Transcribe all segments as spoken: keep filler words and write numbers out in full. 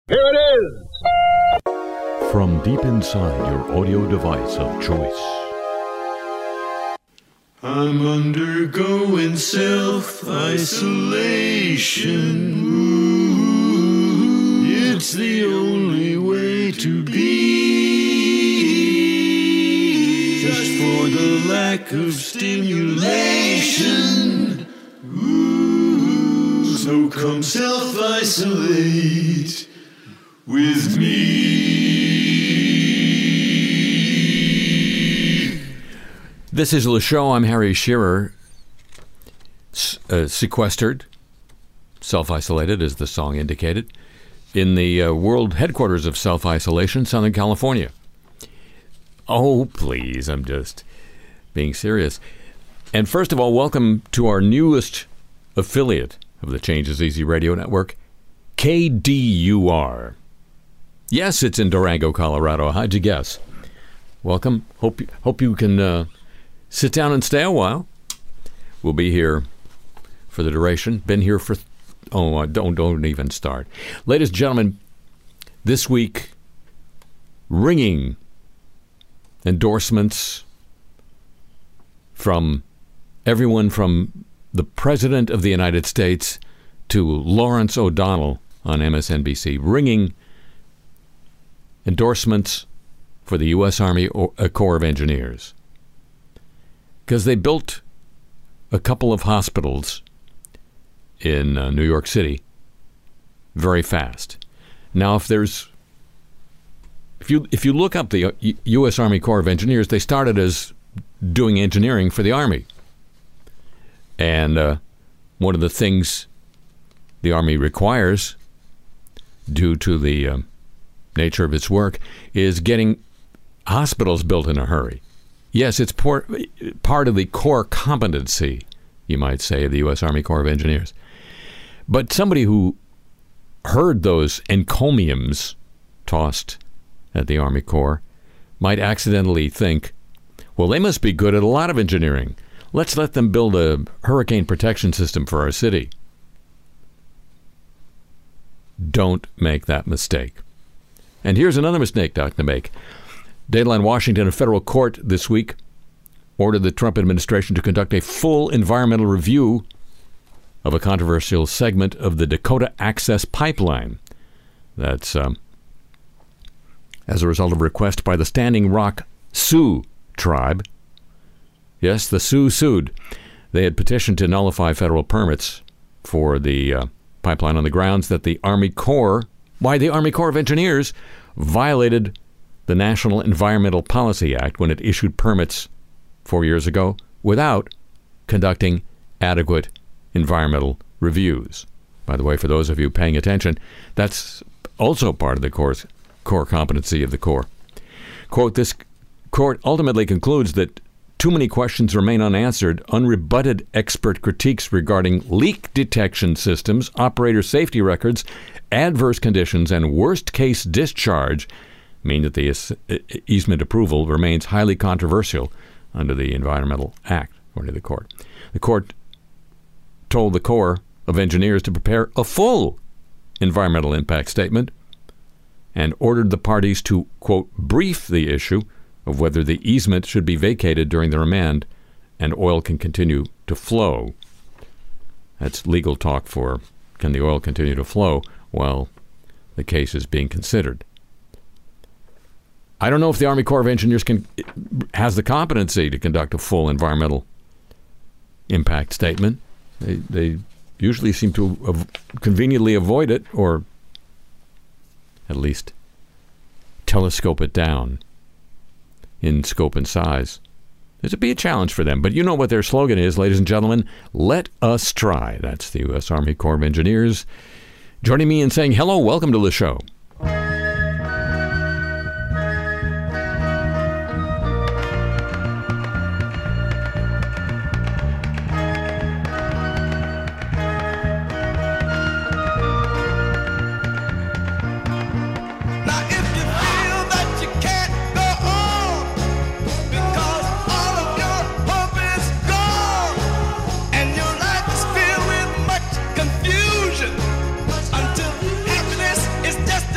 Here it is! From deep inside your audio device of choice. I'm undergoing self-isolation. Ooh, it's the only way to be. Just for the lack of stimulation. Ooh, so come self-isolate with me. This is the show. I'm Harry Shearer. Uh, sequestered, self-isolated, as the song indicated, in the uh, world headquarters of self-isolation, Southern California. Oh, please, I'm just being serious. And first of all, welcome to our newest affiliate of the Change is Easy Radio Network, K D U R. Yes, it's in Durango, Colorado. How'd you guess? Welcome. Hope you, hope you can uh, sit down and stay a while. We'll be here for the duration. Been here for, oh, don't, don't even start. Ladies and gentlemen, this week, ringing endorsements from everyone from the President of the United States to Lawrence O'Donnell on M S N B C, ringing endorsements for the U S Army Corps of Engineers. Because they built a couple of hospitals in uh, New York City very fast. Now, if there's, if you if you look up the U S Army Corps of Engineers, they started as doing engineering for the Army. And uh, one of the things the Army requires, due to the uh, nature of its work, is getting hospitals built in a hurry. Yes, it's por- part of the core competency, you might say, of the U S Army Corps of Engineers. But somebody who heard those encomiums tossed at the Army Corps might accidentally think, well, they must be good at a lot of engineering. Let's let them build a hurricane protection system for our city. Don't make that mistake. And here's another mistake not to make. Dateline Washington, a federal court this week ordered the Trump administration to conduct a full environmental review of a controversial segment of the Dakota Access Pipeline. That's um, as a result of a request by the Standing Rock Sioux tribe. Yes, the Sioux sued. They had petitioned to nullify federal permits for the uh, pipeline on the grounds that the Army Corps, why the Army Corps of Engineers, violated the National Environmental Policy Act when it issued permits four years ago without conducting adequate environmental reviews. By the way, for those of you paying attention, that's also part of the Corps' core competency of the Corps. Quote, this court ultimately concludes that too many questions remain unanswered. Unrebutted expert critiques regarding leak detection systems, operator safety records, adverse conditions, and worst-case discharge mean that the easement approval remains highly controversial under the Environmental Act, according to the court. The court told the Corps of Engineers to prepare a full environmental impact statement and ordered the parties to, quote, brief the issue of whether the easement should be vacated during the remand and oil can continue to flow. That's legal talk for, can the oil continue to flow while the case is being considered? I don't know if the Army Corps of Engineers can has the competency to conduct a full environmental impact statement. They, they usually seem to av- conveniently avoid it, or at least telescope it down in scope and size. This would be a challenge for them. But you know what their slogan is, ladies and gentlemen. Let us try. That's the U S Army Corps of Engineers. Joining me in saying hello, welcome to the show. It's just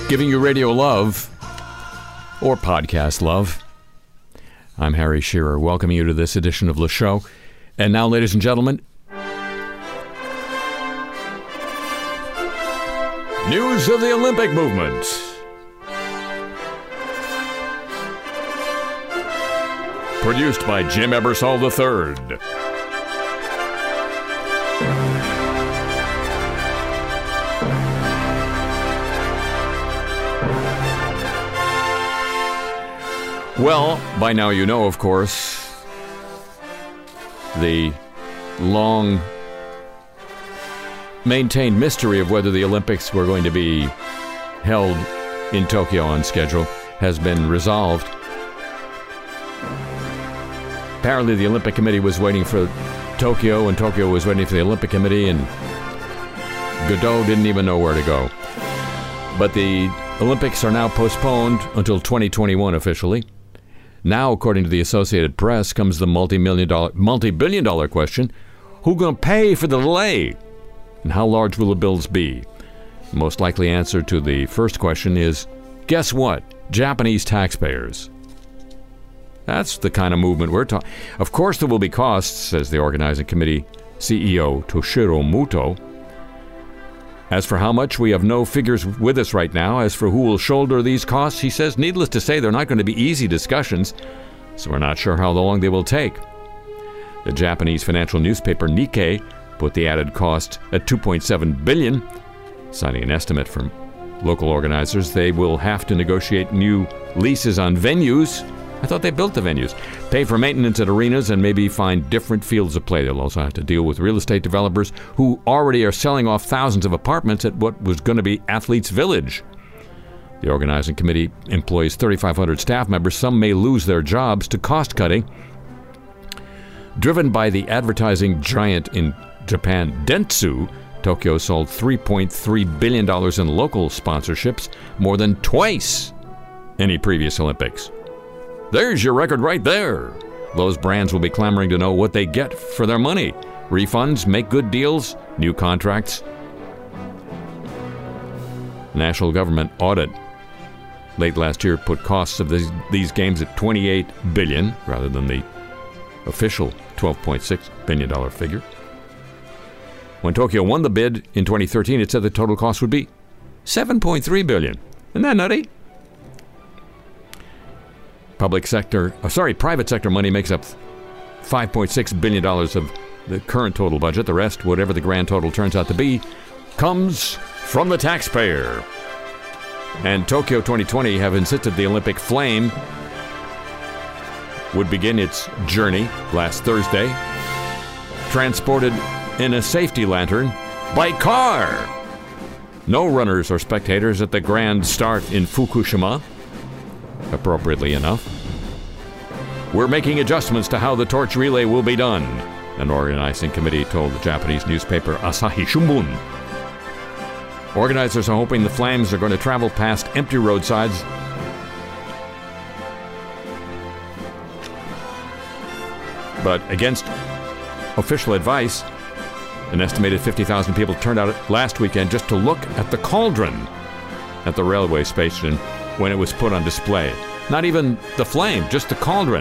giving you radio love or podcast love. I'm Harry Shearer, welcoming you to this edition of the show. And now, ladies and gentlemen, news of the Olympic movement. Produced by Jim Ebersol the third. Well, by now you know, of course, the long maintained mystery of whether the Olympics were going to be held in Tokyo on schedule has been resolved. Apparently the Olympic Committee was waiting for Tokyo, and Tokyo was waiting for the Olympic Committee, and Godot didn't even know where to go. But the Olympics are now postponed until twenty twenty-one officially. Now, according to the Associated Press, comes the multi-million dollar, multi-billion dollar question: who's going to pay for the delay? And how large will the bills be? The most likely answer to the first question is, guess what? Japanese taxpayers. That's the kind of movement we're talking. Of course there will be costs, says the organizing committee C E O Toshiro Muto. As for how much, we have no figures with us right now. As for who will shoulder these costs, he says, needless to say, they're not going to be easy discussions, so we're not sure how long they will take. The Japanese financial newspaper Nikkei put the added cost at two point seven billion dollars, citing an estimate from local organizers. They will have to negotiate new leases on venues. I thought they built the venues. Pay for maintenance at arenas and maybe find different fields of play. They'll also have to deal with real estate developers who already are selling off thousands of apartments at what was going to be Athletes Village. The organizing committee employs thirty-five hundred staff members. Some may lose their jobs to cost cutting. Driven by the advertising giant in Japan, Dentsu, Tokyo sold three point three billion dollars in local sponsorships, more than twice any previous Olympics. There's your record right there. Those brands will be clamoring to know what they get for their money. Refunds, make good deals, new contracts. National government audit late last year put costs of these, these games at twenty-eight billion dollars rather than the official twelve point six billion dollars figure. When Tokyo won the bid in twenty thirteen, it said the total cost would be seven point three billion dollars. Isn't that nutty? Public sector, oh, sorry, private sector money makes up five point six billion dollars of the current total budget. The rest, whatever the grand total turns out to be, comes from the taxpayer. And Tokyo twenty twenty have insisted the Olympic flame would begin its journey last Thursday, transported in a safety lantern by car. No runners or spectators at the grand start in Fukushima. Appropriately enough. We're making adjustments to how the torch relay will be done, an organizing committee told the Japanese newspaper Asahi Shimbun. Organizers are hoping the flames are going to travel past empty roadsides but against official advice, an estimated fifty thousand people turned out last weekend just to look at the cauldron at the railway station when it was put on display. Not even the flame, just the cauldron.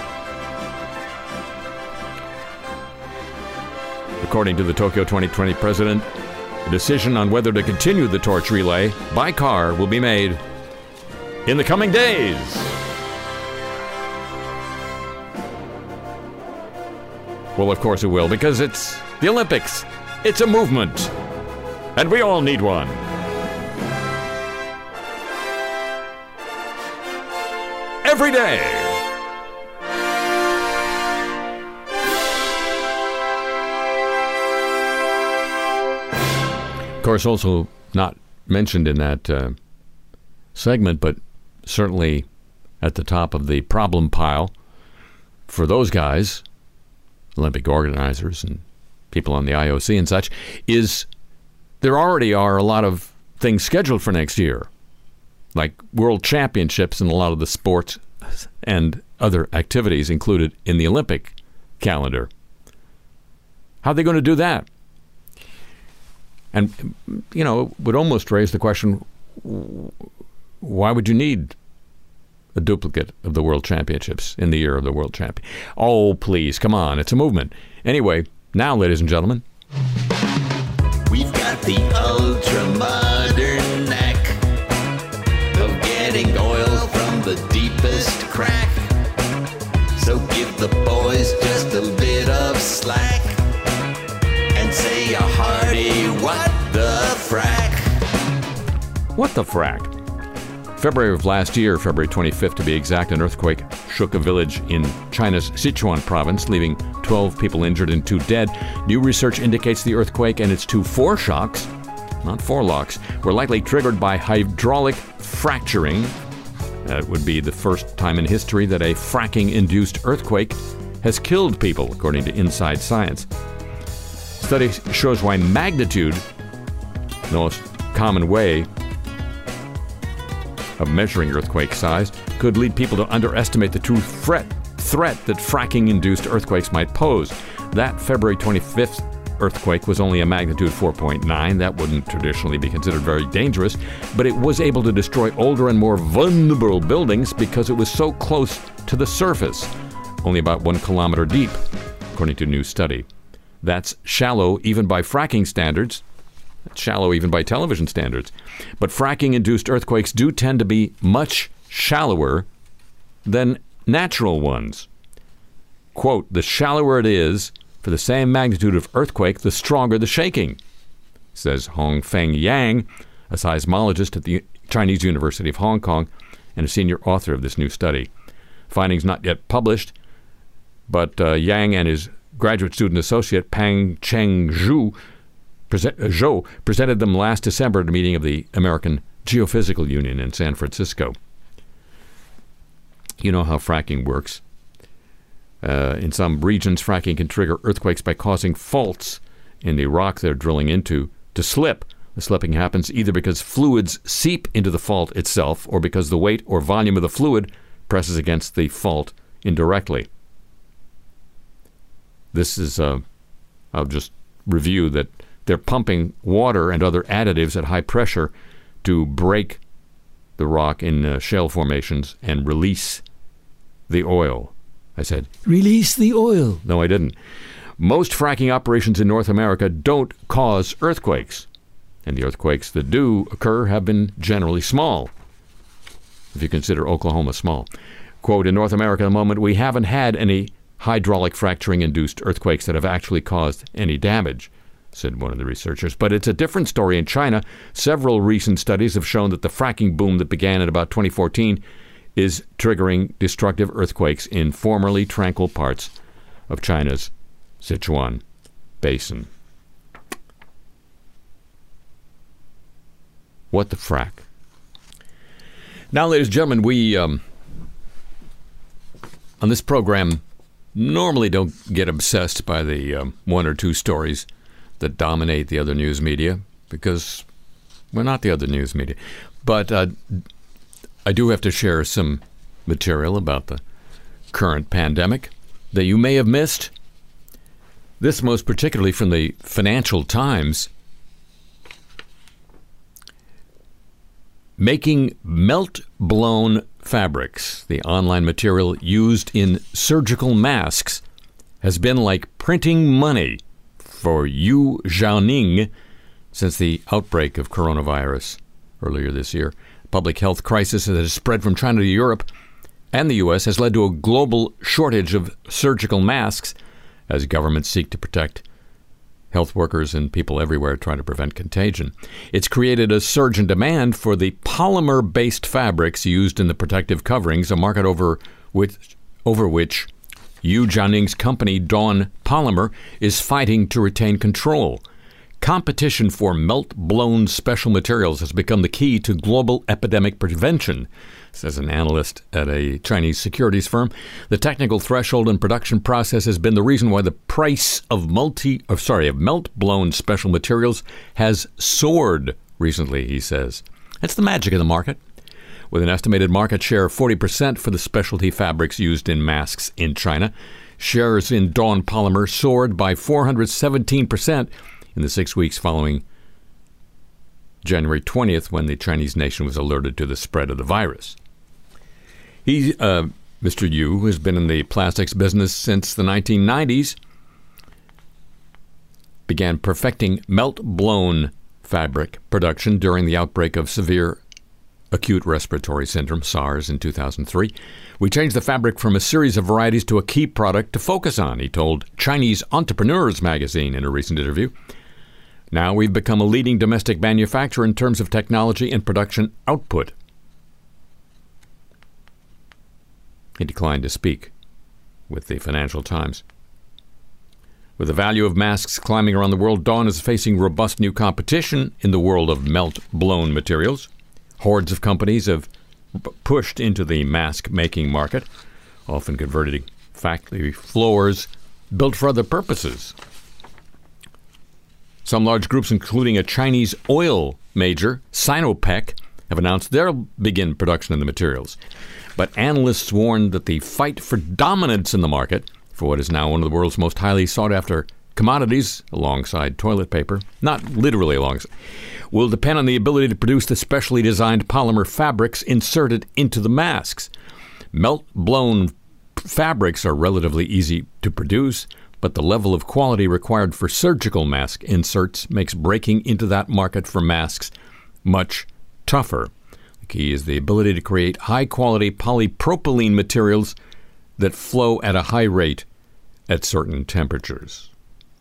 According to the Tokyo twenty twenty president, the decision on whether to continue the torch relay by car will be made in the coming days. Well, of course it will, because it's the Olympics. It's a movement, and we all need one. Every day. Of course, also not mentioned in that uh, segment, but certainly at the top of the problem pile for those guys, Olympic organizers and people on the I O C and such, is there already are a lot of things scheduled for next year, like world championships and a lot of the sports and other activities included in the Olympic calendar. How are they going to do that? And, you know, it would almost raise the question, why would you need a duplicate of the World Championships in the year of the World Champion? Oh, please, come on. It's a movement. Anyway, now, ladies and gentlemen. We've got the ultra-modern knack of getting oil from the deepest crack. So give the boys just a bit of slack and say a hearty, what the frack? What the frack? February of last year, February twenty-fifth to be exact, an earthquake shook a village in China's Sichuan province, leaving twelve people injured and two dead. New research indicates the earthquake and its two foreshocks, not forelocks, were likely triggered by hydraulic fracturing. That would be the first time in history that a fracking-induced earthquake has killed people, according to Inside Science. Study shows why magnitude, the most common way of measuring earthquake size, could lead people to underestimate the true threat, threat that fracking-induced earthquakes might pose. That February twenty-fifth earthquake was only a magnitude four point nine. That wouldn't traditionally be considered very dangerous, but it was able to destroy older and more vulnerable buildings because it was so close to the surface, only about one kilometer deep, according to a new study. That's shallow even by fracking standards. That's shallow even by television standards. But fracking-induced earthquakes do tend to be much shallower than natural ones. Quote, the shallower it is for the same magnitude of earthquake, the stronger the shaking, says Hongfeng Yang, a seismologist at the Chinese University of Hong Kong and a senior author of this new study. Findings not yet published, but uh, Yang and his graduate student associate Pang Cheng Zhou Present, uh, Zhou presented them last December at a meeting of the American Geophysical Union in San Francisco. You know how fracking works. Uh, in some regions, fracking can trigger earthquakes by causing faults in the rock they're drilling into to slip. The slipping happens either because fluids seep into the fault itself or because the weight or volume of the fluid presses against the fault indirectly. This is, uh, I'll just review that they're pumping water and other additives at high pressure to break the rock in uh, shale formations and release the oil. I said, release the oil. No, I didn't. Most fracking operations in North America don't cause earthquakes. And the earthquakes that do occur have been generally small, if you consider Oklahoma small. Quote, in North America at the moment, we haven't had any hydraulic fracturing-induced earthquakes that have actually caused any damage, said one of the researchers. But it's a different story in China. Several recent studies have shown that the fracking boom that began in about twenty fourteen is triggering destructive earthquakes in formerly tranquil parts of China's Sichuan basin. What the frack? Now, ladies and gentlemen, we, um, on this program, normally don't get obsessed by the um, one or two stories that dominate the other news media, because we're not the other news media. But uh, I do have to share some material about the current pandemic that you may have missed. This most particularly from the Financial Times. Making melt-blown fabrics, the online material used in surgical masks, has been like printing money for Yu Zhaoning since the outbreak of coronavirus earlier this year. Public health crisis that has spread from China to Europe and the U S has led to a global shortage of surgical masks as governments seek to protect health workers and people everywhere trying to prevent contagion. It's created a surge in demand for the polymer-based fabrics used in the protective coverings, a market over which, over which Yu Zhaoning's company, Dawn Polymer, is fighting to retain control. Competition for melt-blown special materials has become the key to global epidemic prevention, says an analyst at a Chinese securities firm. The technical threshold and production process has been the reason why the price of multi, or sorry, of melt-blown special materials has soared recently, he says. That's the magic of the market. With an estimated market share of forty percent for the specialty fabrics used in masks in China, shares in Dawn Polymer soared by four hundred seventeen percent in the six weeks following January twentieth, when the Chinese nation was alerted to the spread of the virus. He, uh, Mister Yu, has been in the plastics business since the nineteen nineties, began perfecting melt-blown fabric production during the outbreak of severe acute respiratory syndrome, SARS, in two thousand three. We changed the fabric from a series of varieties to a key product to focus on, he told Chinese Entrepreneurs magazine in a recent interview. Now we've become a leading domestic manufacturer in terms of technology and production output. He declined to speak with the Financial Times. With the value of masks climbing around the world, Dawn is facing robust new competition in the world of melt-blown materials. Hordes of companies have pushed into the mask-making market, often converting factory floors built for other purposes. Some large groups, including a Chinese oil major, Sinopec, have announced they'll begin production of the materials. But analysts warn that the fight for dominance in the market, for what is now one of the world's most highly sought-after commodities, alongside toilet paper, not literally alongside, will depend on the ability to produce the specially designed polymer fabrics inserted into the masks. Melt-blown fabrics are relatively easy to produce, but the level of quality required for surgical mask inserts makes breaking into that market for masks much tougher. The key is the ability to create high-quality polypropylene materials that flow at a high rate at certain temperatures.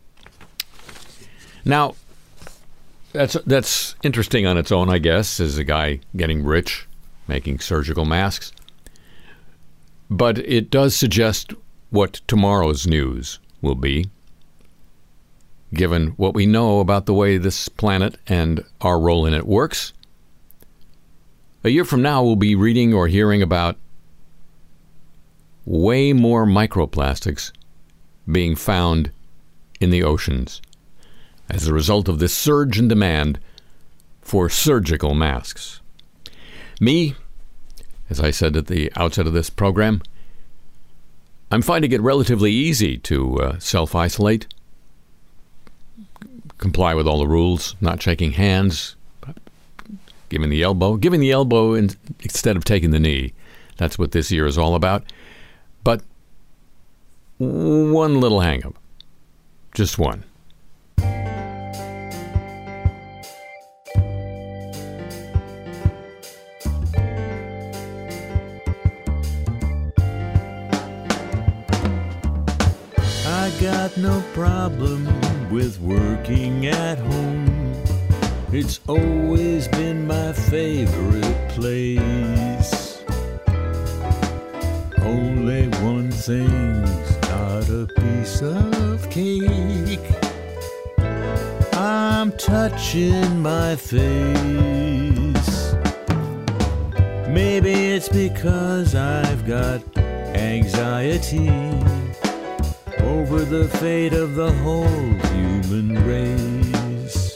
Now, that's that's interesting on its own, I guess, as a guy getting rich, making surgical masks. But it does suggest what tomorrow's news will be, given what we know about the way this planet and our role in it works. A year from now, we'll be reading or hearing about way more microplastics being found in the oceans as a result of this surge in demand for surgical masks. Me, as I said at the outset of this program, I'm finding it relatively easy to uh, self-isolate, comply with all the rules, not shaking hands, giving the elbow, giving the elbow in, instead of taking the knee. That's what this year is all about. But one little hang-up, just one. I got no problem with working at home. It's always been my favorite place. Only one thing's not a piece of cake. I'm touching my face. Maybe it's because I've got anxiety over the fate of the whole human race.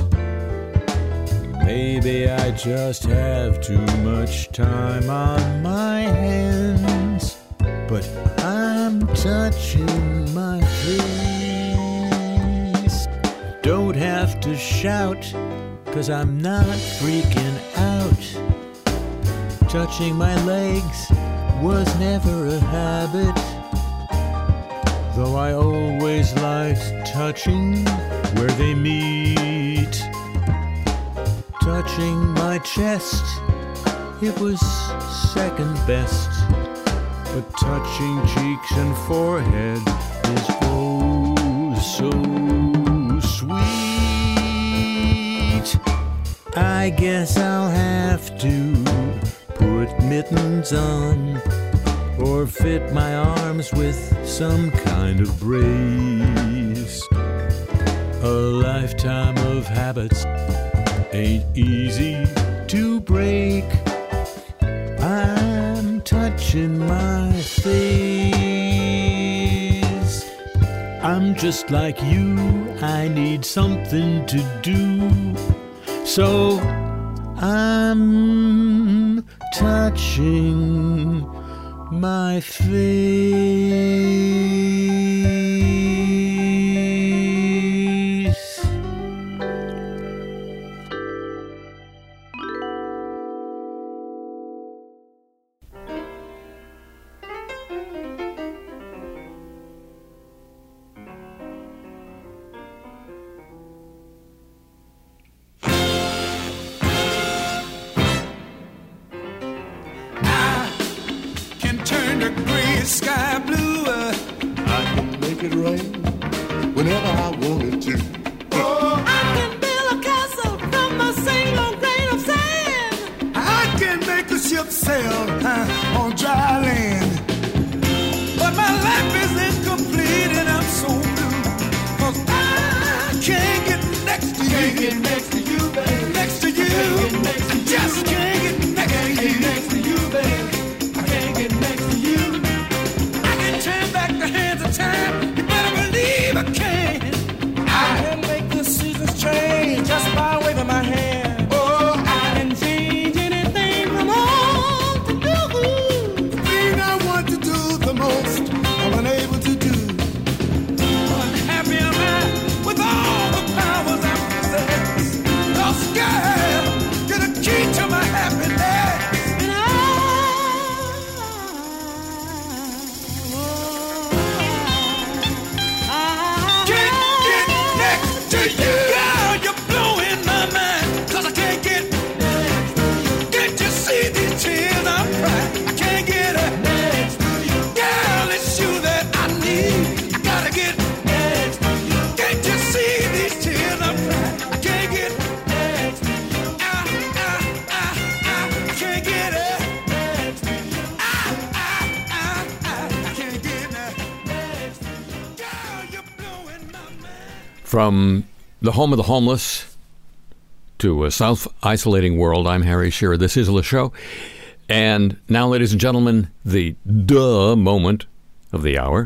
Maybe I just have too much time on my hands, but I'm touching my face. Don't have to shout, 'cause I'm not freaking out. Touching my legs was never a habit, though I always liked touching where they meet. Touching my chest, it was second best, but touching cheeks and forehead is oh so sweet. I guess I'll have to put mittens on, or fit my arms with some kind of brace. A lifetime of habits ain't easy to break. I'm touching my face. I'm just like you, I need something to do, so I'm touching my face. sky blue. Uh, I can make it rain whenever I wanted to. Oh, I can build a castle from a single grain of sand. I can make a ship sail uh, on dry land. But my life is incomplete and I'm so blue. Cause I can't get next to you. Can't get next to you, baby. Next to you. I just can't get next to you. Next to you, baby. I can't get next to you. I can turn back the hands of time. You better believe I can. I can make the seasons change just by waving my hand. Oh, I can change anything from all to do. The thing I want to do the most, I'm unable to do. But happy am I with all the powers I possess. Lost girl, you're the key to my happiness. And I can't get next to you. Girl, you're blowing my mind. Cause I can't get next to you. Can't you see these tears I'm crying? I can't get next to you. Girl, it's you that I need. I gotta get next to you. Can't you see these tears I'm crying? I can't get next to you. I, I, I, I can't get next to you. I, I, I, I, I can't get next to you. Girl, you're blowing my mind. From the home of the homeless to a self-isolating world, I'm Harry Shearer. This is the show. And now, ladies and gentlemen, the duh moment of the hour.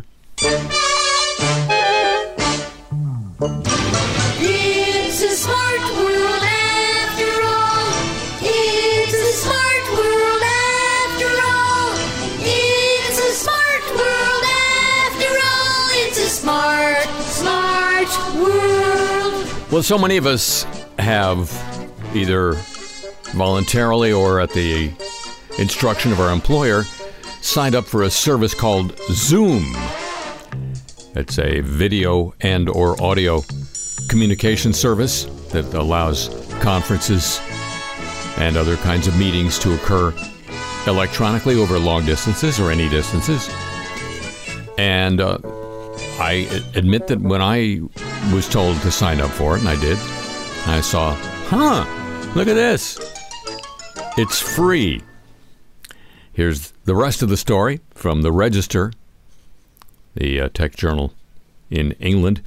It's a smart world after all. It's a smart world after all. It's a smart world after all. It's a smart, smart world. Well, so many of us have either voluntarily or at the instruction of our employer signed up for a service called Zoom. It's a video and or audio communication service that allows conferences and other kinds of meetings to occur electronically over long distances or any distances. And uh, I admit that when I was told to sign up for it, and I did, I saw, huh, look at this. It's free. Here's the rest of the story from the Register, the uh, tech journal in England.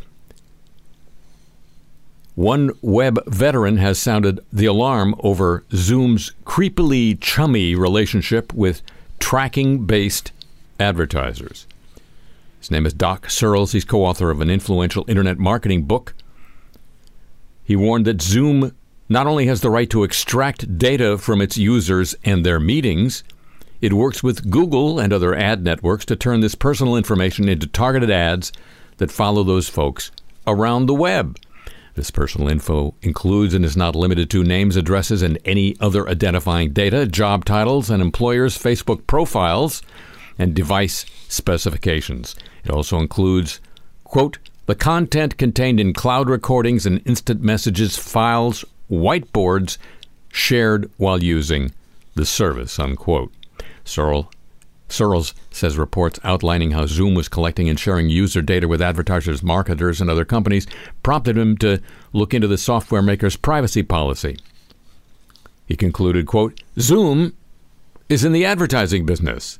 One web veteran has sounded the alarm over Zoom's creepily chummy relationship with tracking-based advertisers. His name is Doc Searles. He's co-author of an influential internet marketing book. He warned that Zoom not only has the right to extract data from its users and their meetings, it works with Google and other ad networks to turn this personal information into targeted ads that follow those folks around the web. This personal info includes and is not limited to names, addresses, and any other identifying data, job titles, and employers' Facebook profiles, and device specifications. It also includes, quote, the content contained in cloud recordings and instant messages, files, whiteboards shared while using the service, unquote. Searle, Searles says reports outlining how Zoom was collecting and sharing user data with advertisers, marketers, and other companies prompted him to look into the software maker's privacy policy. He concluded, quote, Zoom is in the advertising business.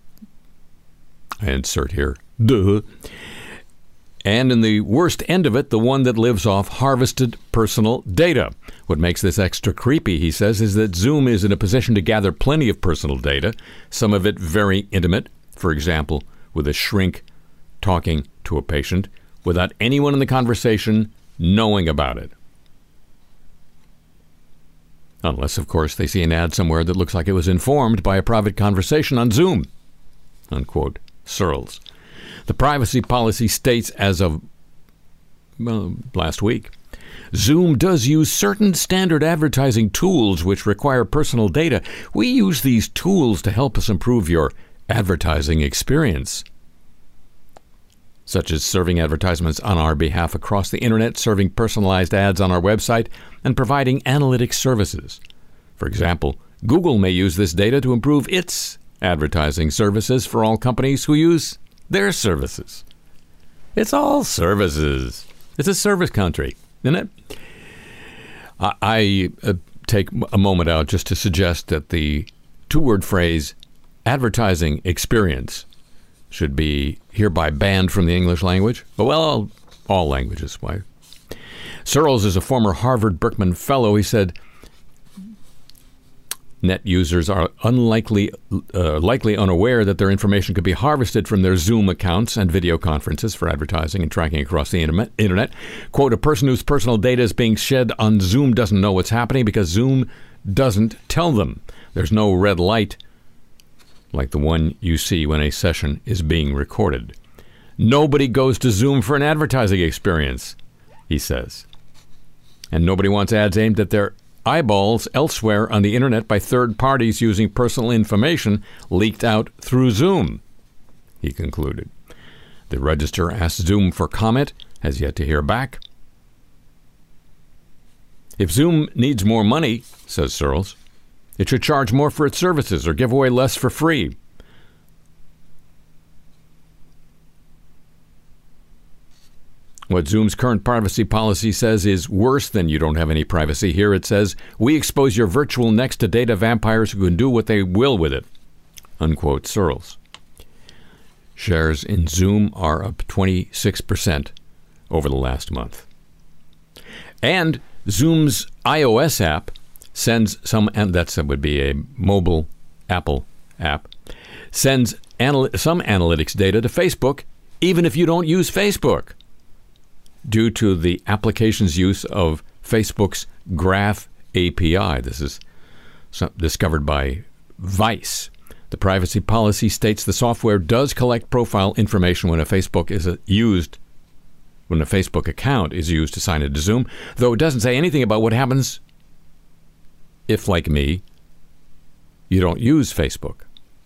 I insert here, duh. And in the worst end of it, the one that lives off harvested personal data. What makes this extra creepy, he says, is that Zoom is in a position to gather plenty of personal data, some of it very intimate, for example, with a shrink talking to a patient, without anyone in the conversation knowing about it. Unless, of course, they see an ad somewhere that looks like it was informed by a private conversation on Zoom, unquote, Searles. The privacy policy states as of well, last week, Zoom does use certain standard advertising tools which require personal data. We use these tools to help us improve your advertising experience, such as serving advertisements on our behalf across the internet, serving personalized ads on our website, and providing analytics services. For example, Google may use this data to improve its advertising services for all companies who use their services. It's all services. It's a service country, isn't it? I, I uh, take a moment out just to suggest that the two-word phrase advertising experience should be hereby banned from the English language. But well, all languages. Why? Searles is a former Harvard Berkman Fellow. He said, net users are unlikely, uh, likely unaware that their information could be harvested from their Zoom accounts and video conferences for advertising and tracking across the internet. Quote, a person whose personal data is being shed on Zoom doesn't know what's happening because Zoom doesn't tell them. There's no red light like the one you see when a session is being recorded. Nobody goes to Zoom for an advertising experience, he says. And nobody wants ads aimed at their eyeballs elsewhere on the internet by third parties using personal information leaked out through Zoom, he concluded. The Register asked Zoom for comment, has yet to hear back. If Zoom needs more money, says Searles, it should charge more for its services or give away less for free. What Zoom's current privacy policy says is worse than you don't have any privacy. Here it says, we expose your virtual next to data vampires who can do what they will with it, unquote, Searles. Shares in Zoom are up twenty-six percent over the last month. And Zoom's iOS app sends some, and that's, that would be a mobile Apple app, sends anal- some analytics data to Facebook, even if you don't use Facebook, due to the application's use of Facebook's Graph A P I. This is discovered by Vice. The privacy policy states the software does collect profile information when a Facebook is used, when a Facebook account is used to sign into Zoom, though it doesn't say anything about what happens if, like me, you don't use Facebook.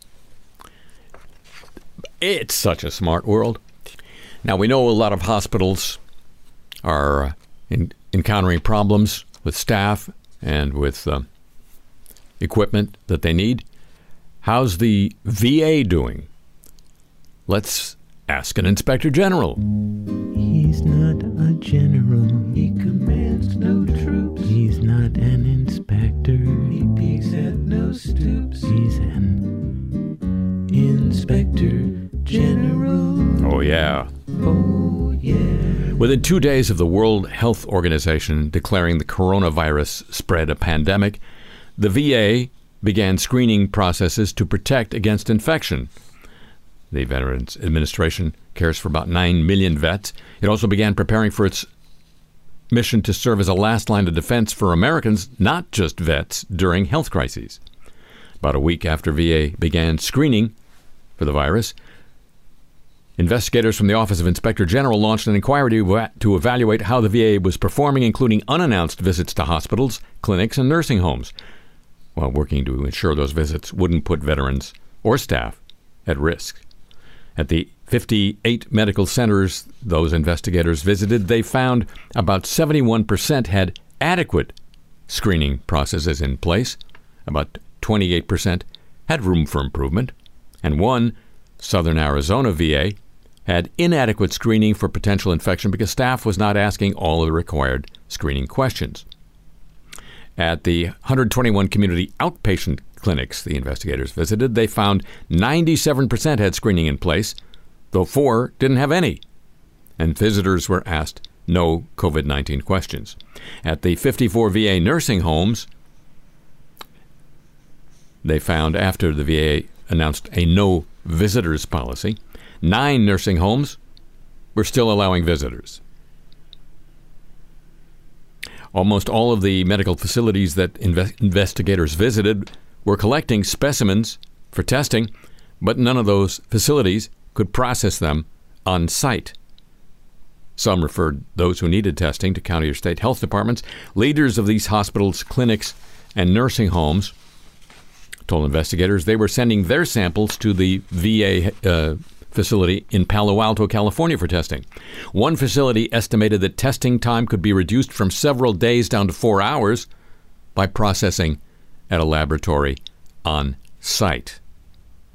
It's such a smart world. Now, we know a lot of hospitals are in, encountering problems with staff and with uh, equipment that they need. How's the V A doing? Let's ask an inspector general. He's not a general. He commands no troops. He's not an inspector. He peeks at no stoops. He's an inspector general. Oh, yeah. Oh, yeah. Within two days of the World Health Organization declaring the coronavirus spread a pandemic, the V A began screening processes to protect against infection. The Veterans Administration cares for about nine million vets. It also began preparing for its mission to serve as a last line of defense for Americans, not just vets, during health crises. About a week after V A began screening for the virus, investigators from the Office of Inspector General launched an inquiry to, to evaluate how the V A was performing, including unannounced visits to hospitals, clinics, and nursing homes, while working to ensure those visits wouldn't put veterans or staff at risk. At the fifty-eight medical centers those investigators visited, they found about seventy-one percent had adequate screening processes in place. About twenty-eight percent had room for improvement. And one, Southern Arizona V A, had inadequate screening for potential infection because staff was not asking all of the required screening questions. At the one hundred twenty-one community outpatient clinics the investigators visited, they found ninety-seven percent had screening in place, though four didn't have any. And visitors were asked no COVID nineteen questions. At the fifty-four V A nursing homes, they found, after the V A announced a no visitors policy, nine nursing homes were still allowing visitors. Almost all of the medical facilities that inve- investigators visited were collecting specimens for testing, but none of those facilities could process them on site. Some referred those who needed testing to county or state health departments. Leaders of these hospitals, clinics, and nursing homes told investigators they were sending their samples to the V A uh, facility in Palo Alto, California for testing. One facility estimated that testing time could be reduced from several days down to four hours by processing at a laboratory on site.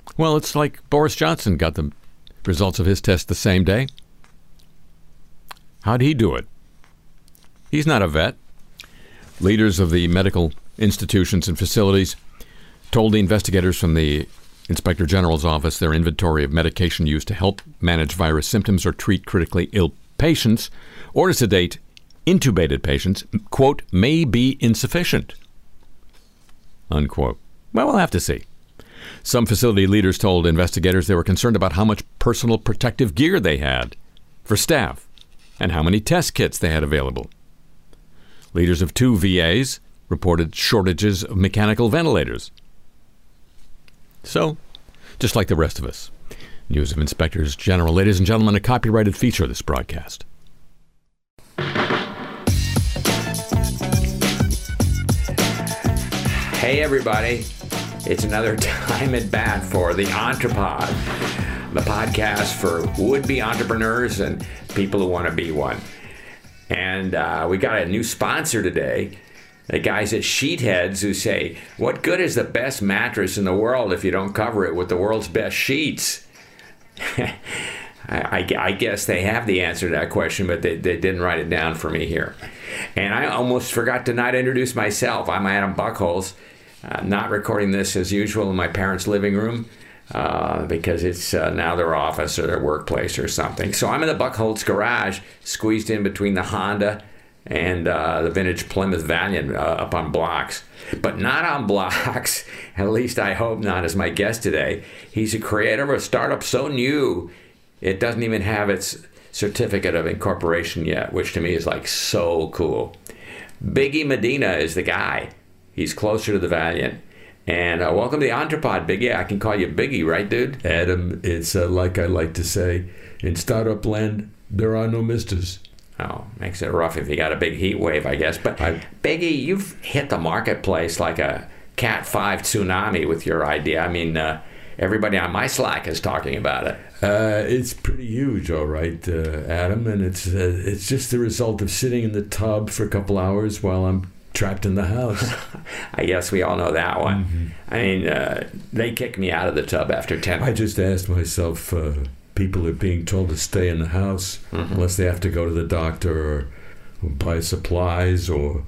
Well, it's like Boris Johnson got the results of his test the same day. How'd he do it? He's not a vet. Leaders of the medical institutions and facilities told the investigators from the Inspector General's office their inventory of medication used to help manage virus symptoms or treat critically ill patients or to sedate intubated patients, quote, may be insufficient, unquote. Well, we'll have to see. Some facility leaders told investigators they were concerned about how much personal protective gear they had for staff and how many test kits they had available. Leaders of two V As reported shortages of mechanical ventilators. So, just like the rest of us, News of Inspectors General. Ladies and gentlemen, a copyrighted feature of this broadcast. Hey everybody, it's another time at bat for the Entrepod, the podcast for would-be entrepreneurs and people who want to be one. And uh, we got a new sponsor today, the guys at Sheetheads, who say, what good is the best mattress in the world if you don't cover it with the world's best sheets? I, I, I guess they have the answer to that question, but they, they didn't write it down for me here. And I almost forgot to not introduce myself. I'm Adam Buchholz, uh, not recording this as usual in my parents' living room uh, because it's uh, now their office or their workplace or something. So I'm in the Buchholz garage, squeezed in between the Honda and uh, the vintage Plymouth Valiant uh, up on blocks. But not on blocks, at least I hope not, as my guest today. He's a creator of a startup so new it doesn't even have its certificate of incorporation yet, which to me is like so cool. Biggie Medina is the guy. He's closer to the Valiant. And uh, welcome to the Entrepod, Biggie. I can call you Biggie, right, dude? Adam, it's uh, like I like to say, in startup land, there are no misters. Oh, makes it rough if you got a big heat wave, I guess. But I, Biggie, you've hit the marketplace like a Cat five tsunami with your idea. I mean, uh, everybody on my Slack is talking about it. Uh, it's pretty huge, all right, uh, Adam, and it's uh, it's just the result of sitting in the tub for a couple hours while I'm trapped in the house. I guess we all know that one. Mm-hmm. I mean, uh, they kicked me out of the tub after ten. I just asked myself, uh, people are being told to stay in the house mm-hmm. unless they have to go to the doctor or, or buy supplies or...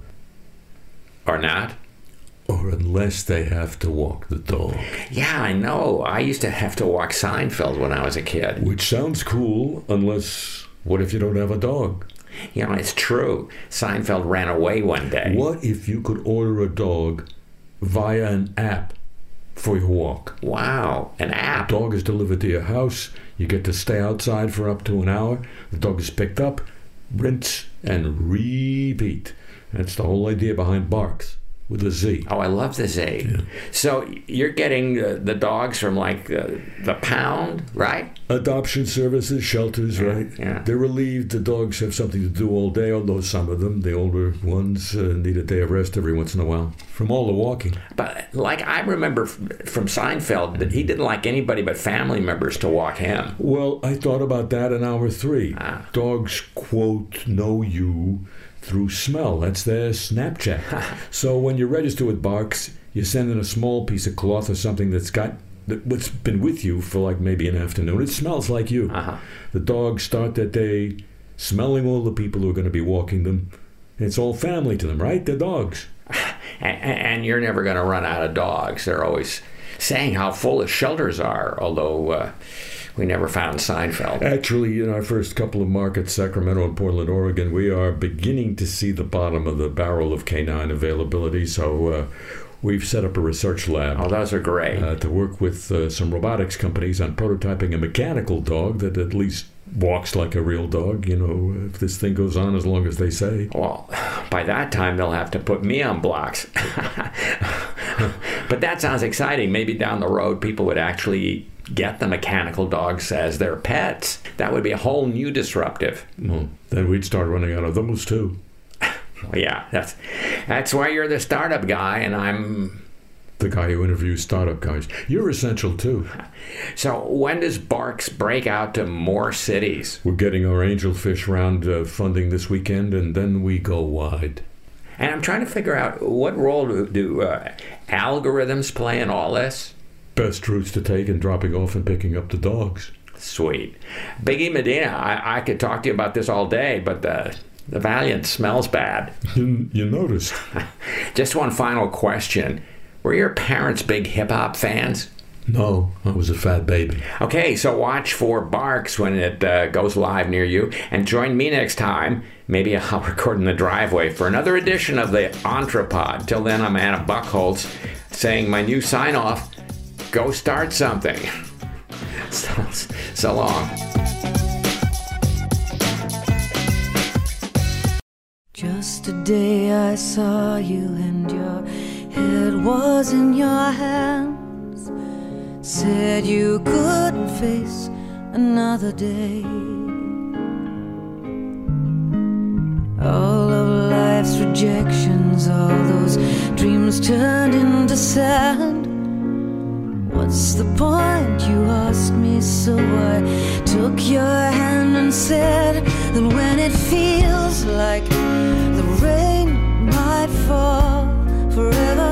Or not? Or unless they have to walk the dog. Yeah, I know. I used to have to walk Seinfeld when I was a kid. Which sounds cool, unless, what if you don't have a dog? You know, it's true. Seinfeld ran away one day. What if you could order a dog via an app for your walk? Wow, an app. The dog is delivered to your house. You get to stay outside for up to an hour. The dog is picked up, rinse, and repeat. That's the whole idea behind Barks. With a Z. Oh, I love the Z. Yeah. So you're getting uh, the dogs from like uh, the pound, right? Adoption services, shelters, yeah, right? Yeah. They're relieved the dogs have something to do all day, although some of them, the older ones, uh, need a day of rest every once in a while from all the walking. But like I remember f- from Seinfeld that he didn't like anybody but family members to walk him. Well, I thought about that in hour three. Ah. Dogs, quote, know you through smell. That's their Snapchat. So when you register with Barks, you send in a small piece of cloth or something that's got that's been with you for like maybe an afternoon. It smells like you. Uh-huh. The dogs start that day smelling all the people who are going to be walking them. It's all family to them, right? They're dogs. And, and you're never going to run out of dogs. They're always saying how full the shelters are, although uh, we never found Seinfeld. Actually, in our first couple of markets, Sacramento and Portland, Oregon, we are beginning to see the bottom of the barrel of canine availability. So uh, we've set up a research lab. Oh, those are great. Uh, to work with uh, some robotics companies on prototyping a mechanical dog that at least walks like a real dog, you know, if this thing goes on as long as they say. Well, by that time, they'll have to put me on blocks. But that sounds exciting. Maybe down the road, people would actually get the mechanical dogs as their pets. That would be a whole new disruptive. Well, then we'd start running out of those, too. Well, yeah, that's that's why you're the startup guy, and I'm... the guy who interviews startup guys. You're essential, too. So when does Barks break out to more cities? We're getting our Angelfish round uh, funding this weekend, and then we go wide. And I'm trying to figure out what role do, do uh, algorithms play in all this? best routes to take in dropping off and picking up the dogs. Sweet. Biggie Medina, I, I could talk to you about this all day, but the, the Valiant smells bad. You, you noticed. Just one final question. Were your parents big hip-hop fans? No, I was a fat baby. Okay, so watch for Barks when it uh, goes live near you, and join me next time. Maybe I'll record in the driveway for another edition of the Entrepod. Till then, I'm Anna Buchholz saying my new sign-off, go start something. So, so long. Just a day I saw you and your head was in your hands. Said you couldn't face another day. All of life's rejections, all those dreams turned into sand. What's the point, you asked me, so I took your hand and said that when it feels like the rain might fall forever,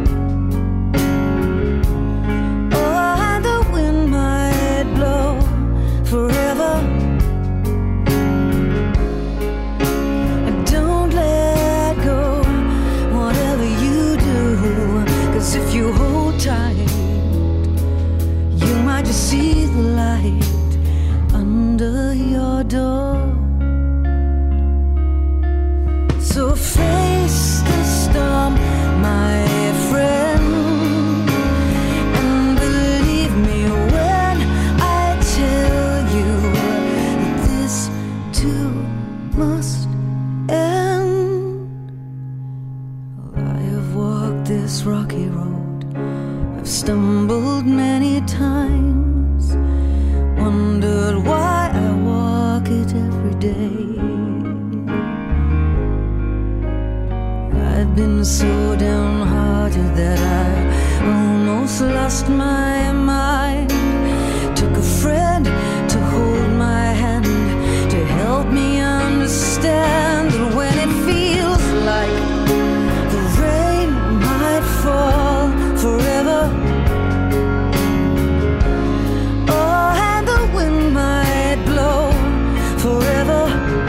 oh, and the wind might blow forever, don't let go, whatever you do, 'cause if you hold tight, you might just see the light under your door. So face the storm, my friend, and believe me when I tell you that this too must end. Well, I have walked this rocky road, I've stumbled many times, wondered why I walk it every day. I've been so downhearted that I almost lost my mind. Took a friend to hold my hand, to help me understand that when it feels like the rain might fall forever, oh, and the wind might blow forever,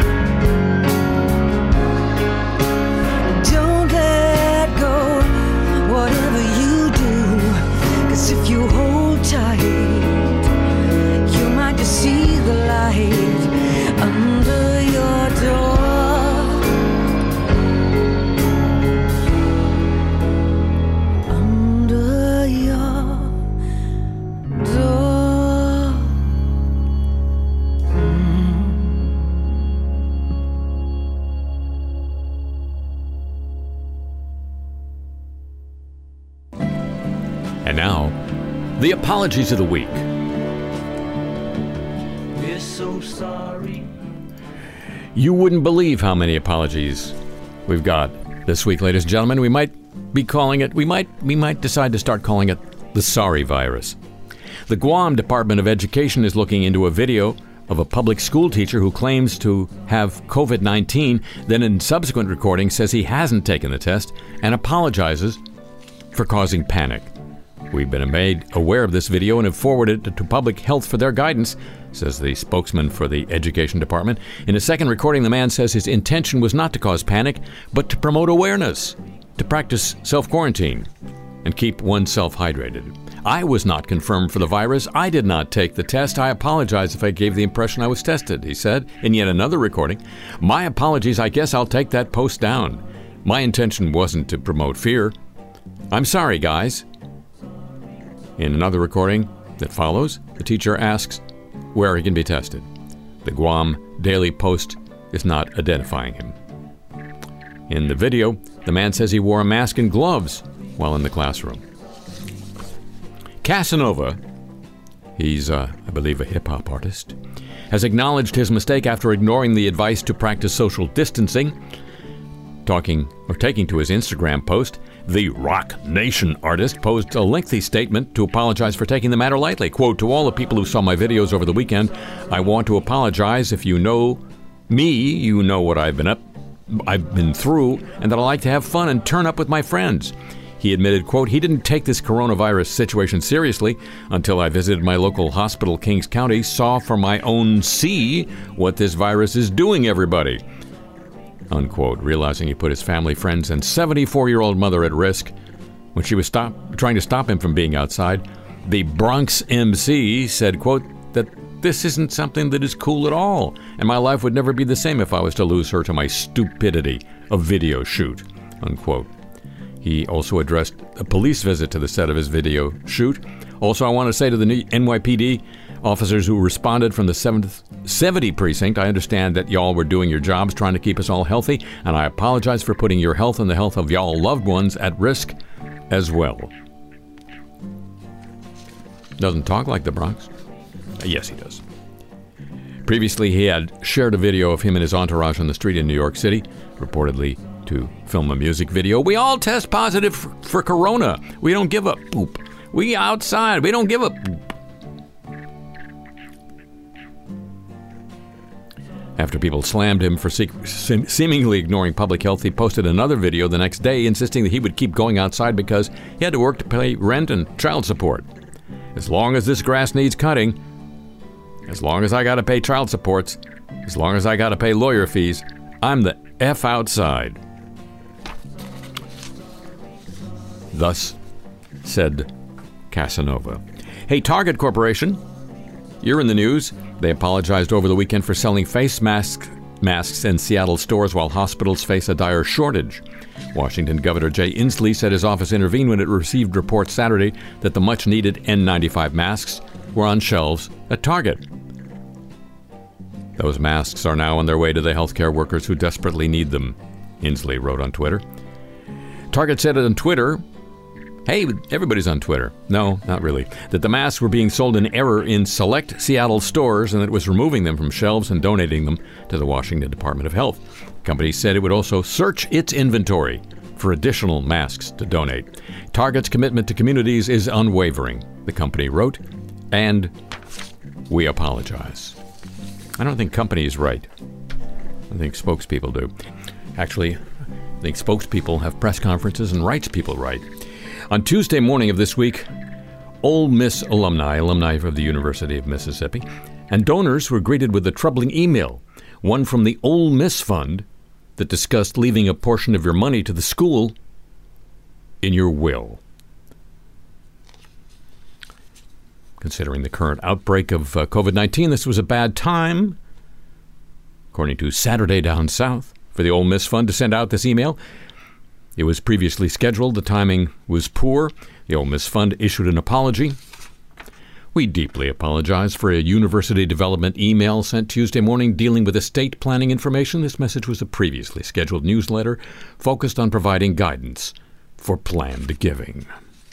don't let go, whatever you do, 'cause if you hold tight, you might just see the light under your door, under your door. And now, the apologies of the week. We're so sorry. You wouldn't believe how many apologies we've got this week, ladies and gentlemen. We might be calling it, we might, we might decide to start calling it the sorry virus. The Guam Department of Education is looking into a video of a public school teacher who claims to have covid nineteen, then in subsequent recording says he hasn't taken the test and apologizes for causing panic. We've been made aware of this video and have forwarded it to Public Health for their guidance, says the spokesman for the Education Department. In a second recording, the man says his intention was not to cause panic, but to promote awareness, to practice self-quarantine, and keep oneself hydrated. I was not confirmed for the virus. I did not take the test. I apologize if I gave the impression I was tested, he said. In yet another recording, my apologies, I guess I'll take that post down. My intention wasn't to promote fear. I'm sorry, guys. In another recording that follows, the teacher asks where he can be tested. The Guam Daily Post is not identifying him. In the video, the man says he wore a mask and gloves while in the classroom. Casanova, he's, uh, I believe, a hip-hop artist, has acknowledged his mistake after ignoring the advice to practice social distancing. Talking or taking to his Instagram post, the Rock Nation artist posed a lengthy statement to apologize for taking the matter lightly. Quote, to all the people who saw my videos over the weekend, I want to apologize. If you know me, you know what I've been up, I've been through, and that I like to have fun and turn up with my friends. He admitted, quote, he didn't take this coronavirus situation seriously until I visited my local hospital, Kings County, saw for my own see what this virus is doing everybody, unquote, realizing he put his family, friends, and seventy-four-year-old mother at risk when she was stop, trying to stop him from being outside. The Bronx M C said, quote, that this isn't something that is cool at all, and my life would never be the same if I was to lose her to my stupidity, a video shoot, unquote. He also addressed a police visit to the set of his video shoot. Also, I want to say to the N Y P D officers who responded from the seventy precinct, I understand that y'all were doing your jobs trying to keep us all healthy, and I apologize for putting your health and the health of y'all loved ones at risk as well. Doesn't talk like the Bronx. Yes, he does. Previously, he had shared a video of him and his entourage on the street in New York City, reportedly to film a music video. We all test positive for, for corona. We don't give a poop. We outside. We don't give a poop. After people slammed him for se- se- seemingly ignoring public health, he posted another video the next day insisting that he would keep going outside because he had to work to pay rent and child support. As long as this grass needs cutting, as long as I got to pay child supports, as long as I got to pay lawyer fees, I'm the F outside. Thus said Casanova. Hey, Target Corporation, you're in the news. They apologized over the weekend for selling face masks, masks in Seattle stores while hospitals face a dire shortage. Washington Governor Jay Inslee said his office intervened when it received reports Saturday that the much-needed N ninety-five masks were on shelves at Target. Those masks are now on their way to the healthcare workers who desperately need them, Inslee wrote on Twitter. Target said it on Twitter. Hey, everybody's on Twitter. No, not really. That the masks were being sold in error in select Seattle stores and that it was removing them from shelves and donating them to the Washington Department of Health. The company said it would also search its inventory for additional masks to donate. Target's commitment to communities is unwavering, the company wrote, and we apologize. I don't think companies write. I think spokespeople do. Actually, I think spokespeople have press conferences and rights people write. On Tuesday morning of this week, Ole Miss alumni, alumni of the University of Mississippi, and donors were greeted with a troubling email, one from the Ole Miss Fund that discussed leaving a portion of your money to the school in your will. Considering the current outbreak of uh, covid nineteen, this was a bad time, according to Saturday Down South, for the Ole Miss Fund to send out this email. It was previously scheduled. The timing was poor. The Ole Miss Fund issued an apology. We deeply apologize for a university development email sent Tuesday morning dealing with estate planning information. This message was a previously scheduled newsletter focused on providing guidance for planned giving.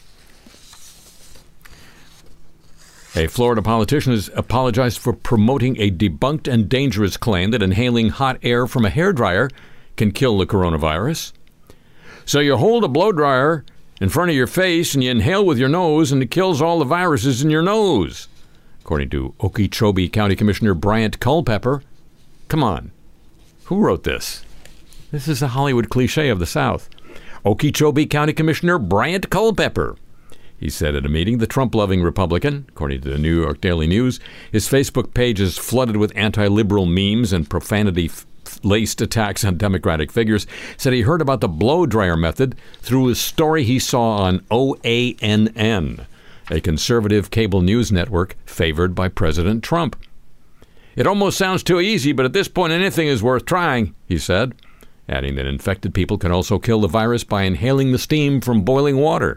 A Florida politician has apologized for promoting a debunked and dangerous claim that inhaling hot air from a hairdryer can kill the coronavirus. So you hold a blow dryer in front of your face and you inhale with your nose and it kills all the viruses in your nose, according to Okeechobee County Commissioner Bryant Culpepper. Come on. Who wrote this? This is a Hollywood cliche of the South. Okeechobee County Commissioner Bryant Culpepper. He said at a meeting, the Trump-loving Republican, according to the New York Daily News, his Facebook page is flooded with anti-liberal memes and profanity-laced attacks on Democratic figures, said he heard about the blow-dryer method through a story he saw on O A N N, a conservative cable news network favored by President Trump. It almost sounds too easy, but at this point anything is worth trying, he said, adding that infected people can also kill the virus by inhaling the steam from boiling water.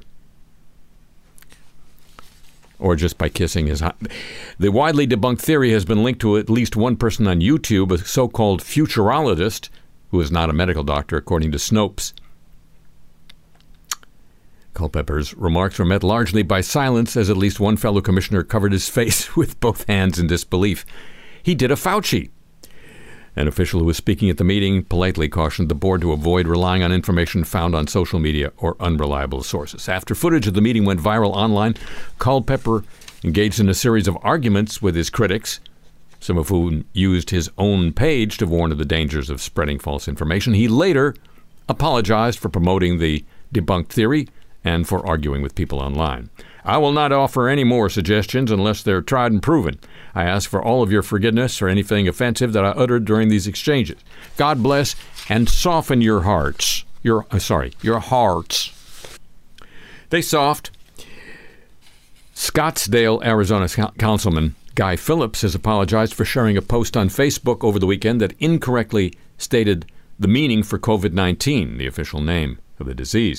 Or just by kissing his hot. The widely debunked theory has been linked to at least one person on YouTube, a so-called futurologist, who is not a medical doctor, according to Snopes. Culpepper's remarks were met largely by silence, as at least one fellow commissioner covered his face with both hands in disbelief. He did a Fauci. An official who was speaking at the meeting politely cautioned the board to avoid relying on information found on social media or unreliable sources. After footage of the meeting went viral online, Culpepper engaged in a series of arguments with his critics, some of whom used his own page to warn of the dangers of spreading false information. He later apologized for promoting the debunked theory and for arguing with people online. I will not offer any more suggestions unless they're tried and proven. I ask for all of your forgiveness for anything offensive that I uttered during these exchanges. God bless and soften your hearts. Your uh, sorry, your hearts. They soft. Scottsdale, Arizona Councilman Guy Phillips has apologized for sharing a post on Facebook over the weekend that incorrectly stated the meaning for COVID nineteen, the official name of the disease.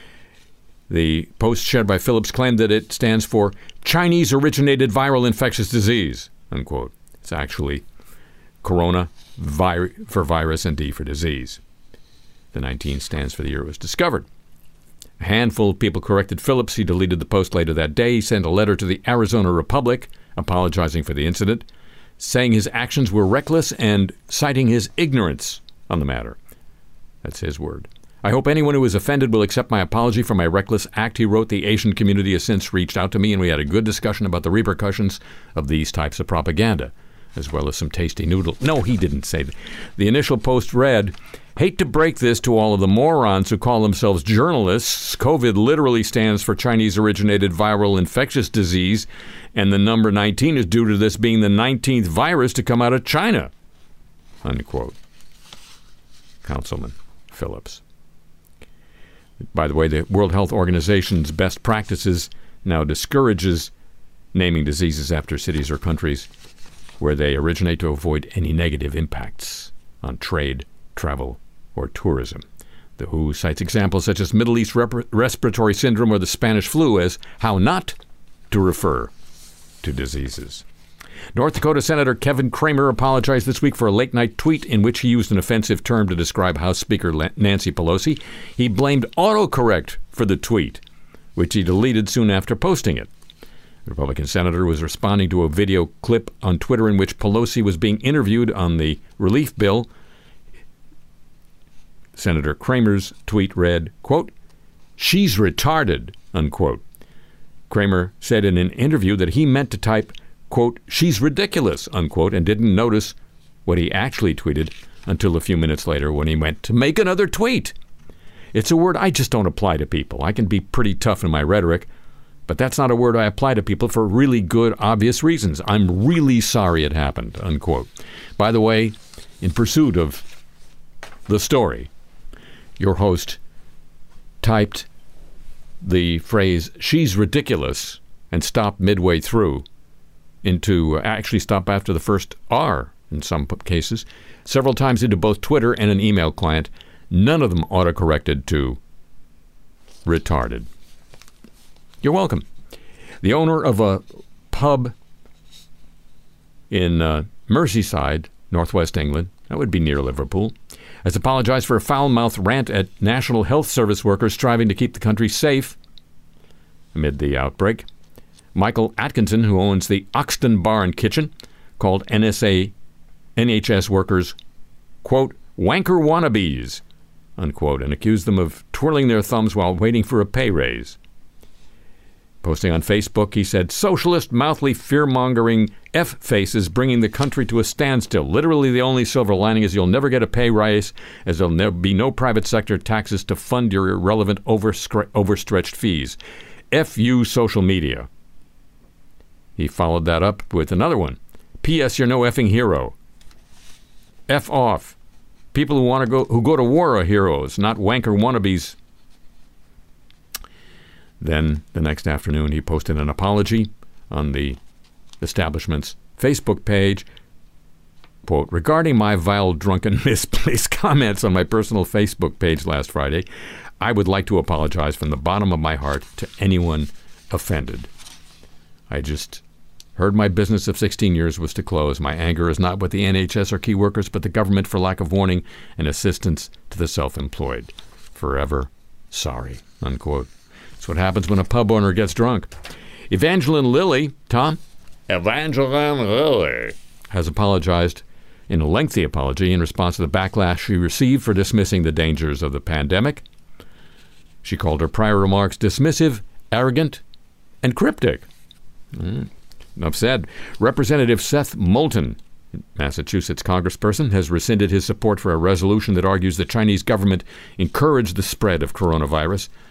The post shared by Phillips claimed that it stands for Chinese-originated viral infectious disease, unquote. It's actually corona vi- for virus and D for disease. The nineteen stands for the year it was discovered. A handful of people corrected Phillips. He deleted the post later that day. He sent a letter to the Arizona Republic apologizing for the incident, saying his actions were reckless and citing his ignorance on the matter. That's his word. I hope anyone who is offended will accept my apology for my reckless act, he wrote. The Asian community has since reached out to me, and we had a good discussion about the repercussions of these types of propaganda, as well as some tasty noodles. No, he didn't say that. The initial post read, hate to break this to all of the morons who call themselves journalists. COVID literally stands for Chinese-originated viral infectious disease, and the number nineteen is due to this being the nineteenth virus to come out of China, unquote. Councilman Phillips. By the way, the World Health Organization's best practices now discourages naming diseases after cities or countries where they originate to avoid any negative impacts on trade, travel, or tourism. The W H O cites examples such as Middle East rep- respiratory syndrome or the Spanish flu as how not to refer to diseases. North Dakota Senator Kevin Cramer apologized this week for a late-night tweet in which he used an offensive term to describe House Speaker Nancy Pelosi. He blamed autocorrect for the tweet, which he deleted soon after posting it. The Republican senator was responding to a video clip on Twitter in which Pelosi was being interviewed on the relief bill. Senator Cramer's tweet read, quote, "She's retarded," unquote. Cramer said in an interview that he meant to type, quote, "She's ridiculous," unquote, and didn't notice what he actually tweeted until a few minutes later when he went to make another tweet. It's a word I just don't apply to people. I can be pretty tough in my rhetoric, but that's not a word I apply to people for really good, obvious reasons. I'm really sorry it happened, unquote. By the way, in pursuit of the story, your host typed the phrase, "she's ridiculous," and stopped midway through into, actually stop after the first R in some cases, several times into both Twitter and an email client, none of them autocorrected to retarded. You're welcome. The owner of a pub in uh, Merseyside, northwest England, that would be near Liverpool, has apologized for a foul-mouthed rant at National Health Service workers striving to keep the country safe amid the outbreak. Michael Atkinson, who owns the Oxton Bar and Kitchen, called N S A, N H S workers, quote, "wanker wannabes," unquote, and accused them of twirling their thumbs while waiting for a pay raise. Posting on Facebook, he said, "Socialist, mouthly, fear-mongering F-faces bringing the country to a standstill. Literally the only silver lining is you'll never get a pay raise, as there'll never be no private sector taxes to fund your irrelevant overstre- overstretched fees. F you social media." He followed that up with another one. P S. You're no effing hero. F off. People who want to go who go to war are heroes, not wanker wannabes. Then the next afternoon, he posted an apology on the establishment's Facebook page. Quote, "Regarding my vile, drunken, misplaced comments on my personal Facebook page last Friday, I would like to apologize from the bottom of my heart to anyone offended. I just heard my business of sixteen years was to close. My anger is not with the N H S or key workers, but the government for lack of warning and assistance to the self-employed. Forever sorry," unquote. That's what happens when a pub owner gets drunk. Evangeline Lilly, Tom? Evangeline Lilly has apologized in a lengthy apology in response to the backlash she received for dismissing the dangers of the pandemic. She called her prior remarks dismissive, arrogant, and cryptic. Mm. Enough said. Representative Seth Moulton, Massachusetts congressperson, has rescinded his support for a resolution that argues the Chinese government encouraged the spread of coronavirus.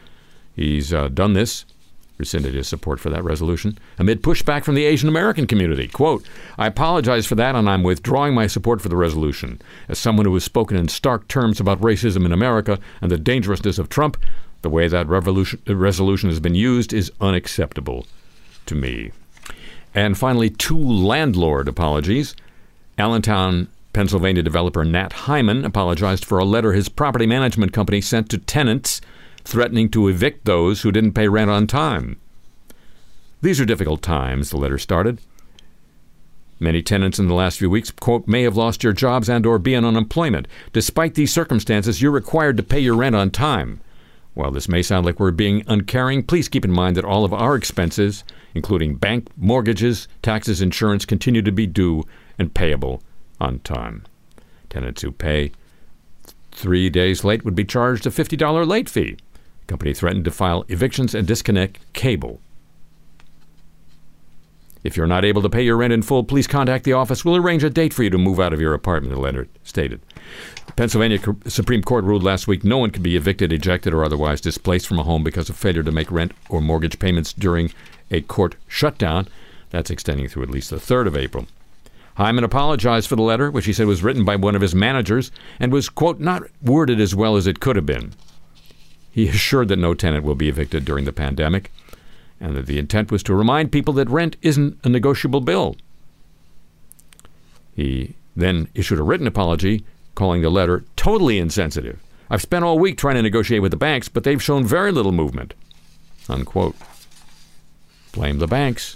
He's uh, done this, rescinded his support for that resolution, amid pushback from the Asian American community. Quote, I apologize for that, and I'm withdrawing my support for the resolution. As someone who has spoken in stark terms about racism in America and the dangerousness of Trump, the way that revolution, resolution has been used is unacceptable to me. And finally, two landlord apologies. Allentown, Pennsylvania developer Nat Hyman apologized for a letter his property management company sent to tenants threatening to evict those who didn't pay rent on time. These are difficult times, the letter started. Many tenants in the last few weeks, quote, may have lost your jobs and or be on unemployment. Despite these circumstances, you're required to pay your rent on time. While this may sound like we're being uncaring, please keep in mind that all of our expenses, including bank mortgages, taxes, insurance, continue to be due and payable on time. Tenants who pay three days late would be charged a fifty dollars late fee. The company threatened to file evictions and disconnect cable. If you're not able to pay your rent in full, please contact the office. We'll arrange a date for you to move out of your apartment, the letter stated. The Pennsylvania Supreme Court ruled last week no one could be evicted, ejected, or otherwise displaced from a home because of failure to make rent or mortgage payments during a court shutdown. That's extending through at least the third of April. Hyman apologized for the letter, which he said was written by one of his managers and was, quote, not worded as well as it could have been. He assured that no tenant will be evicted during the pandemic, and that the intent was to remind people that rent isn't a negotiable bill. He then issued a written apology, calling the letter totally insensitive. I've spent all week trying to negotiate with the banks, but they've shown very little movement. Unquote. Blame the banks.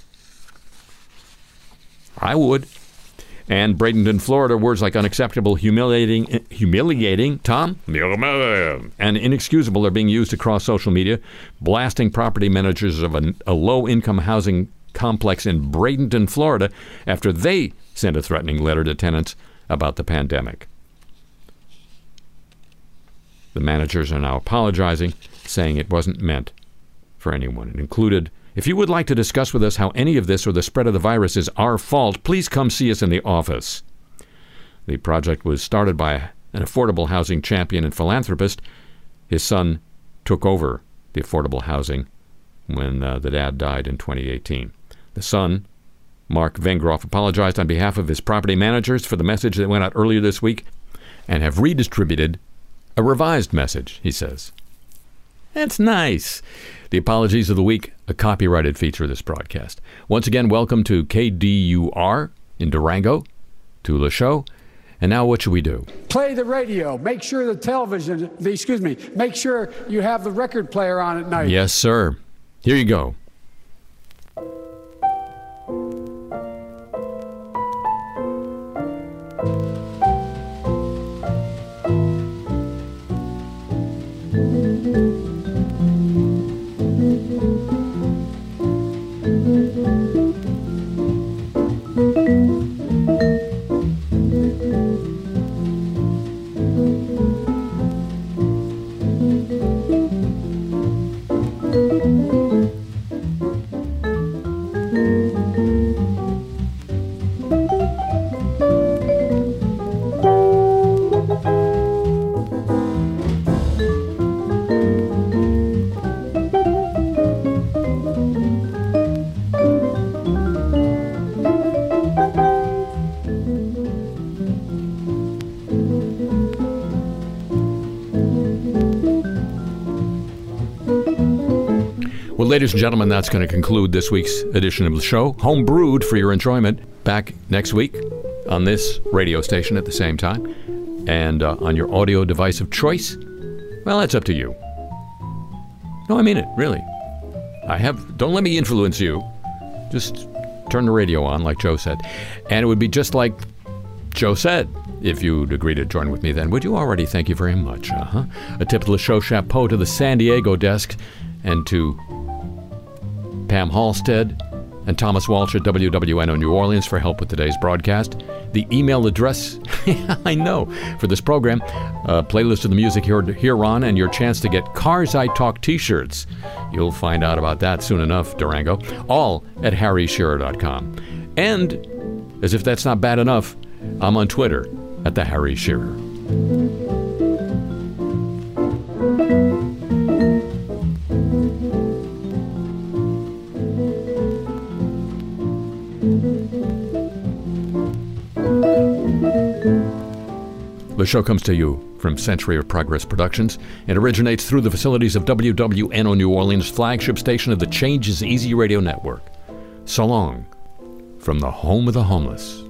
I would. And Bradenton, Florida, words like unacceptable, humiliating, humiliating, Tom, and inexcusable are being used across social media, blasting property managers of a, a low-income housing complex in Bradenton, Florida, after they sent a threatening letter to tenants about the pandemic. The managers are now apologizing, saying it wasn't meant for anyone. It included, if you would like to discuss with us how any of this or the spread of the virus is our fault, please come see us in the office. The project was started by an affordable housing champion and philanthropist. His son took over the affordable housing when uh, the dad died in twenty eighteen. The son, Mark Vengroff, apologized on behalf of his property managers for the message that went out earlier this week and have redistributed a revised message, he says. That's nice. The apologies of the week, a copyrighted feature of this broadcast. Once again, welcome to K D U R in Durango, to the show. And now what should we do? Play the radio. Make sure the television, the, excuse me, make sure you have the record player on at night. Yes, sir. Here you go. Well, ladies and gentlemen, that's going to conclude this week's edition of the show. Home brewed for your enjoyment. Back next week on this radio station at the same time. And uh, on your audio device of choice. Well, that's up to you. No, I mean it, really. I have. Don't let me influence you. Just turn the radio on, like Joe said. And it would be just like Joe said, if you'd agree to join with me then. Would you already? Thank you very much. Uh-huh. A tip of the show chapeau to the San Diego desk and to Pam Halstead and Thomas Walsh at W W N O New Orleans for help with today's broadcast. The email address, I know, for this program, a playlist of the music here, here on, and your chance to get Cars I Talk t-shirts. You'll find out about that soon enough, Durango. All at harry shearer dot com. And, as if that's not bad enough, I'm on Twitter at the Harry Shearer. The show comes to you from Century of Progress Productions. It originates through the facilities of W W N O New Orleans, flagship station of the Change is Easy radio network. So long from the home of the homeless.